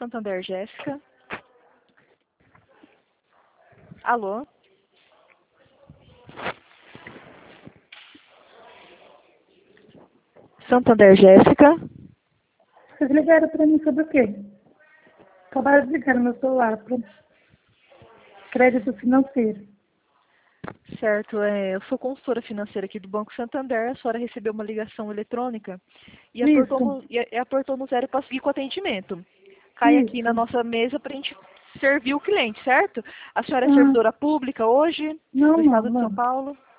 Santander, Jéssica. Alô? Santander, Jéssica. Vocês ligaram para mim sobre o quê? Acabaram de ligar no meu celular para crédito financeiro. Certo, eu sou consultora financeira aqui do Banco Santander. A senhora recebeu uma ligação eletrônica e Isso, apertou no zero para seguir com o atendimento. Cai aqui na isso. nossa mesa para a gente servir o cliente, certo? A senhora é Ah, servidora pública hoje, não, do não, estado de São não. Paulo?